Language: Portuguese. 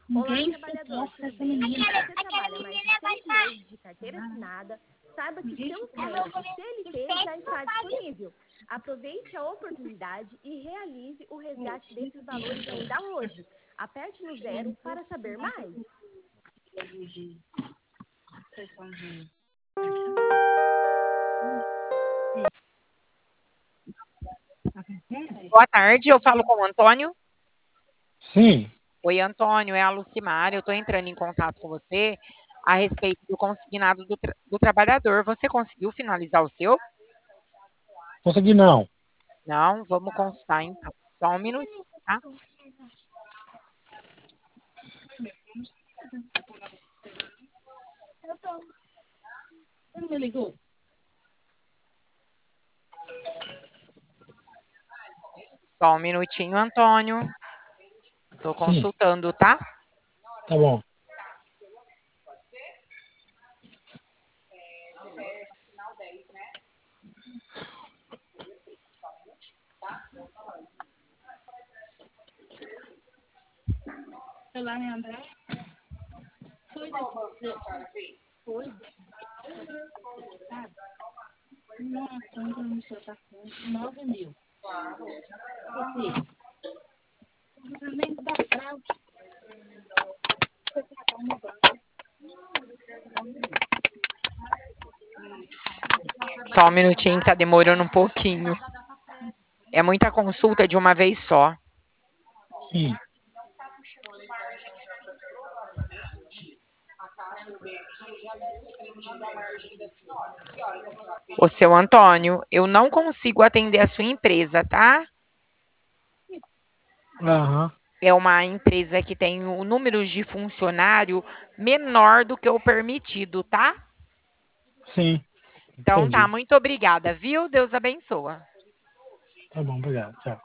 Olá, trabalhador, tudo bem? Se você trabalha mais de 100 meses de carteira assinada, saiba que o seu crédito CLT já está disponível. Aproveite a oportunidade e realize o resgate desses valores ainda hoje. Aperte no zero para saber mais. Boa tarde, eu falo com o Antônio. Sim, Oi, Antônio, é a Lucimar. Eu estou entrando em contato com você a respeito do consignado do trabalhador. Você conseguiu finalizar o seu? consegui não. Não? Vamos consultar então. Só um minutinho, tá? Ele me ligou. Só um minutinho, Antônio. Estou Sim, consultando, tá? tá bom. Foi lá, né, André? Foi Foi. Nossa, onde no seu tá com 9.000. Você, não precisa nem dar prazo. Você tá no banco. Só um minutinho que tá demorando um pouquinho. É muita consulta de uma vez só. Sim, Ô, seu Antônio, eu não consigo atender a sua empresa, tá? aham, É uma empresa que tem o número de funcionário menor do que o permitido, tá? sim, Então tá, entendi. muito obrigada, viu? Deus abençoa. Tá bom, obrigado. Tchau.